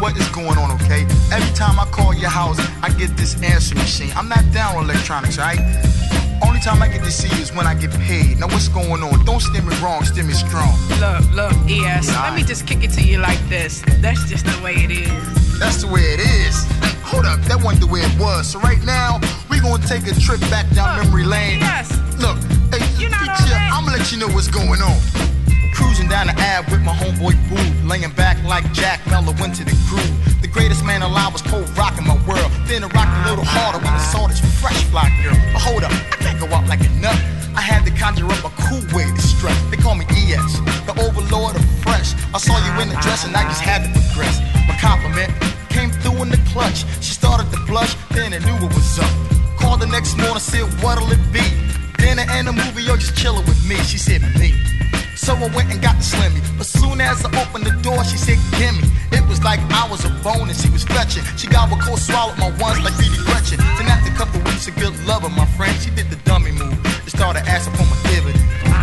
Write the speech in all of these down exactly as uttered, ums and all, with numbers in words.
what is going on, okay? Every time I call your house, I get this answer machine. I'm not down with electronics, right? Only time I get to see you is when I get paid. Now what's going on? Don't steer me wrong, steer me strong. Look, look, E S, yeah, let me just kick it to you like this. That's just the way it is. That's the way it is. Hold up, that wasn't the way it was. So right now, we gonna take a trip back down look, memory lane. Yes. Look, hey, you know teacher, I'ma let you know what's going on. Cruising down the Ave with my homeboy Boo, laying back like Jack Mello into the groove. The greatest man alive was cold rocking my world. Then it rocked a little harder when I saw this fresh fly girl. But hold up, I can't go out like a nut. I had to conjure up a cool way to strut. They call me E S, the overlord of fresh. I saw you in the dress and I just had to progress. My compliment came through in the clutch. She started to blush, then I knew what was up. Called the next morning, said what'll it be? Dinner and a movie, you're just chilling with me. She said me. So I went and got the Slimmy. But soon as I opened the door, she said, gimme. It was like I was a bone and she was fetching. She gobbled cold, swallowed my ones like Dee Dee Gretchen. Then after a couple weeks of good loving, my friend, she did the dummy move and started asking for my dividend.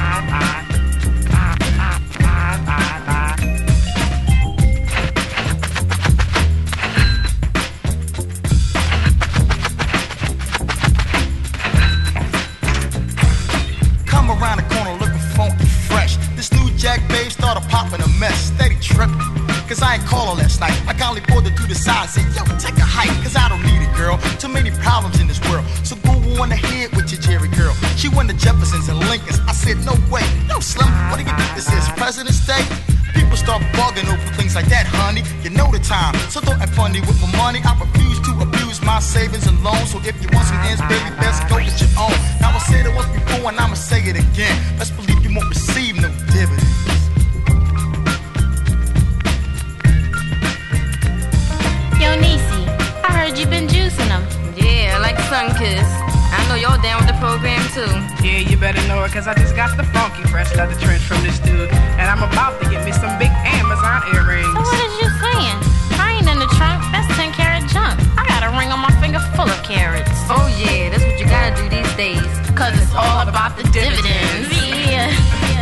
Come around the corner looking funky fresh. This new Jack babe started popping a mess. Steady tripping, cause I ain't call her last night. I kindly pulled her to the side, said, yo, take a hike, cause I don't need it, girl. Too many problems in this world, so go on ahead with your Jerry girl. She went to Jefferson's and Lincoln's. I said, no way. Yo, Slim, what do you think this is, President's Day? People start bugging over things like that, honey. You know the time, so don't act funny with my money. I refuse to abuse my savings and loans. So if you want some ends, baby, best go get your own. Now I said it once before and I'ma say it again. Let's believe you won't receive no dividends. Yo, Niecy, I heard you been juicing them. Yeah, like Sunkiss. I know you're down with the program too. Yeah, you better know it, cause I just got the funky fresh leather trench from this dude. And I'm about to get me some big Amazon earrings. So what is you saying? I ain't in the trunk, that's ten carat junk. I got a ring on my finger full of carats. Oh yeah, that's what you gotta do these days. Cause it's all about the dividends. Yeah.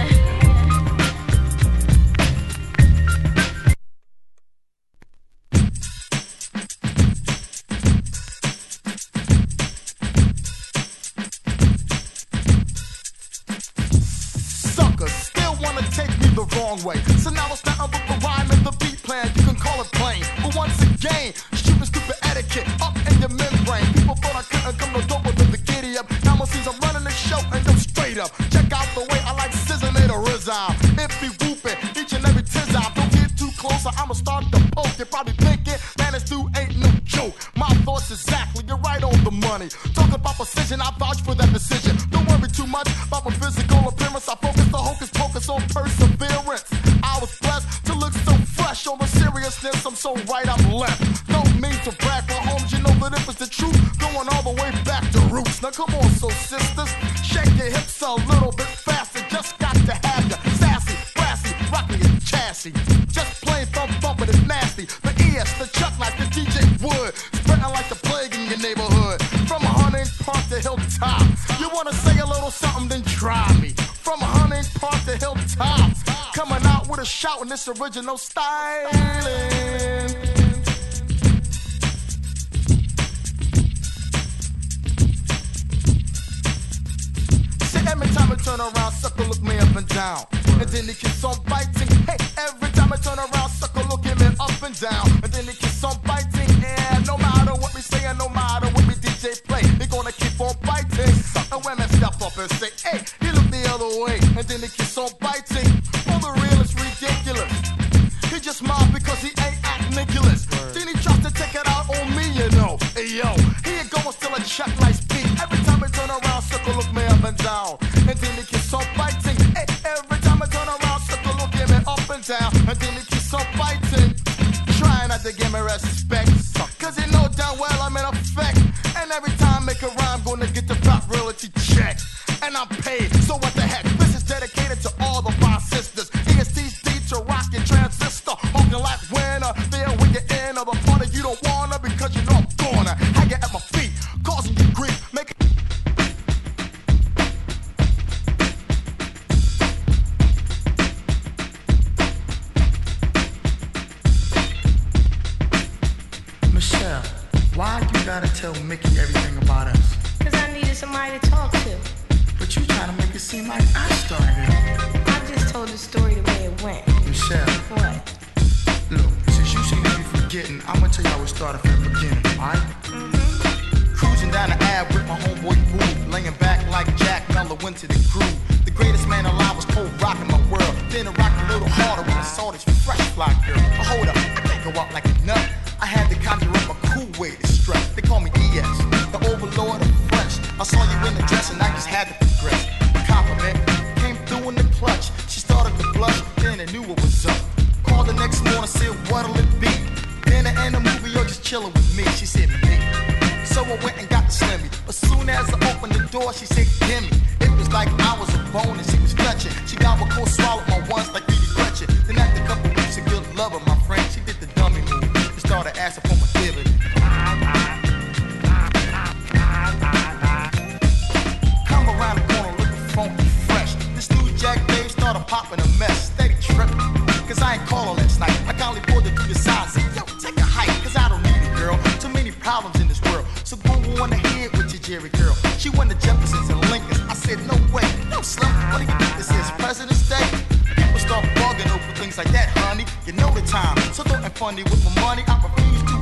Way. So now it's nothing but the rhyme and the beat plan. You can call it plain, but once again, stupid, stupid etiquette up in your membrane. People thought I couldn't come no dope with the giddy up. Now I see I'm running the show and go straight up. Check out the way I like scissor made a rizal. It be whooping each and every tiz out. Don't get too close or I'ma start to poke. You're probably thinking, man, this dude ain't no joke. My thoughts exactly, you're right on the money. Talk about precision, I vouch for that decision. Don't worry too much about my physical appearance. I focus the hocus pocus on perseverance. I was blessed to look so fresh on the seriousness. I'm so right, I'm left. No mean to brag for homes, you know that if it's the truth, going all the way back to roots. Now come on, so sisters, shake your hips a little bit faster. Just got to have you sassy, brassy, rocking your chassis. Just plain thump thumping is nasty. The E S, the Chuck Knife, the D J Wood, spreading like the plague in your neighborhood. From Hunting Park to Hilltop, you wanna say a little something, then try me. From Hunting Park to Hilltop, coming out with a shout in this original styling. See, every time I turn around, sucker look me up and down. And then he keeps on biting. Hey, every time I turn around, sucker looking me up and down. And then he keeps on biting. Yeah, no matter what me say and no matter what me D J play, he gonna keep on biting. And women step up and say, hey, he look the other way. And then he keeps on biting. For the real, it's ridiculous. He just smiled because he ain't act Nicholas. Then he tries to take it out on me, you know. Hey, yo, here you go, still a Chuck Nice beat. Every time I turn around, sucker look me up and down. And then he keeps on biting. Hey, every time I turn around, sucker look at me up and down. And then he keeps on biting. Trying not to give me respect. Cause he know damn well I'm in effect. And every time I make a rhyme, gonna get the pop royalty check. And I'm paid, so what the heck? This is dedicated to all the fine sisters. E S T's D to rock your transistor. Honking like winner, there when you're in of a party you don't wanna. Because you know I'm gonna hang you at my feet, causing you grief. Make gotta tell Mickey everything about us? Cause I needed somebody to talk to. But you trying to make it seem like I started it. I just told the story the way it went. Michelle. What? Look, since you seem to be forgetting, I'm gonna tell you how it started from the beginning, alright? Mm-hmm. Cruising down the Ave with my homeboy Boo, laying back like Jack Mello into the groove. The greatest man alive was cold rocking my world. Then it rocked a little harder when I saw this fresh fly girl. But hold up, I can't go out like a nut. I had to conjure up a cool way to strut. They call me E S, the overlord of French. I saw you in the dress and I just had to progress. A compliment came through in the clutch. She started to blush, then I knew what was up. Called the next morning, said what'll it be? Then I end the movie, you're just chilling with me. She said me. So I went and got the Slimmy. As soon as I opened the door, she said gimme. It was like I was a bone and she was clutching. She got my cold, swallowed my ones like Edie Gretchen. Then after a couple weeks of good loving, my friend, she did the dummy move. Started asking for my dividend. Come around the corner looking funky fresh. This new Jack babe started popping a mess. Steady tripping, cause I ain't call her last night. I kindly pulled her to the side and said, yo, take a hike, cause I don't need it, girl. Too many problems in this world, so go on ahead with your Jerry girl. She went to Jefferson's and Lincoln's. I said, no way, no Slim, what do you think this is, President's Day? People start bugging over things like that, honey. You know the time, so don't act funny with my money. I refuse to